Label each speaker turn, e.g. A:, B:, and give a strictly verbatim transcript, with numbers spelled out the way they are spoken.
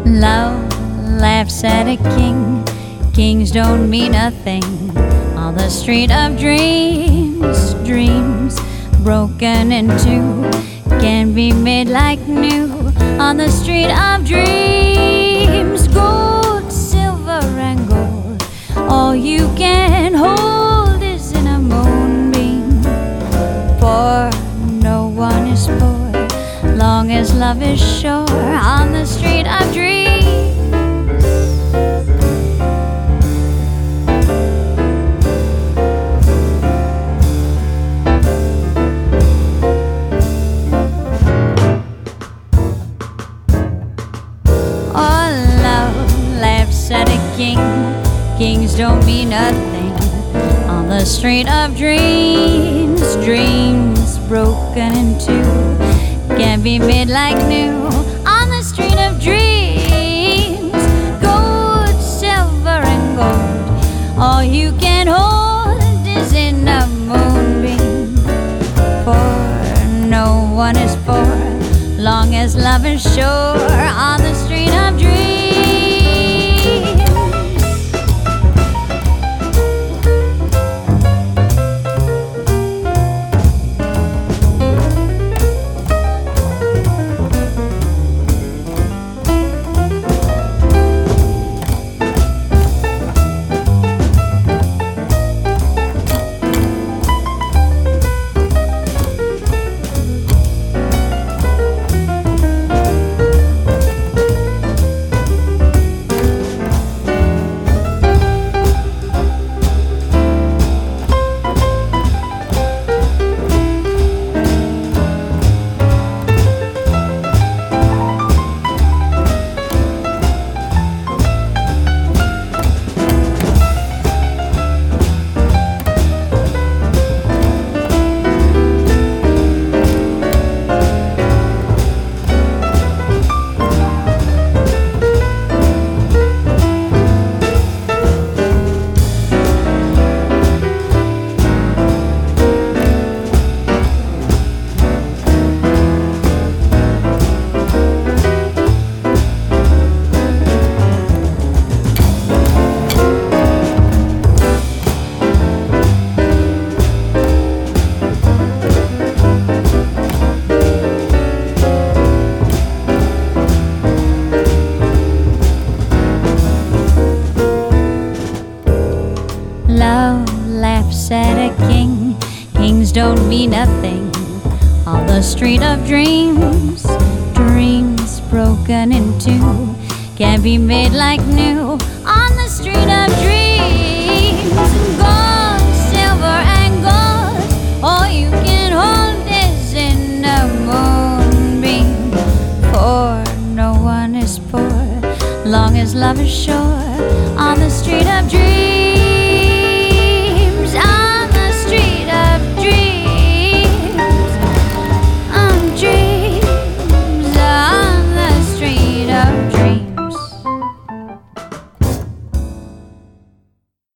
A: Love laughs at a king. Kings don't mean a thing on the street of dreams. Dreams broken in two can be made like new on the street of dreams. Gold, silver, and gold, all you can hold is in a moonbeam. For no one is poor, long as love is sure on the street of dreams. At a king, kings don't mean nothing on the street of dreams. Dreams broken in two can be made like new on the street of dreams. Gold, silver, and gold, all you can hold is in a moonbeam. For no one is poor, long as love is sure on the street of dreams. Love laughs at a king. Kings don't mean nothing on the street of dreams. Dreams broken in two can be made like new on the street of dreams. Gold, silver, and gold, all you can hold is in a moonbeam. For no one is poor, long as love is sure on the street of dreams.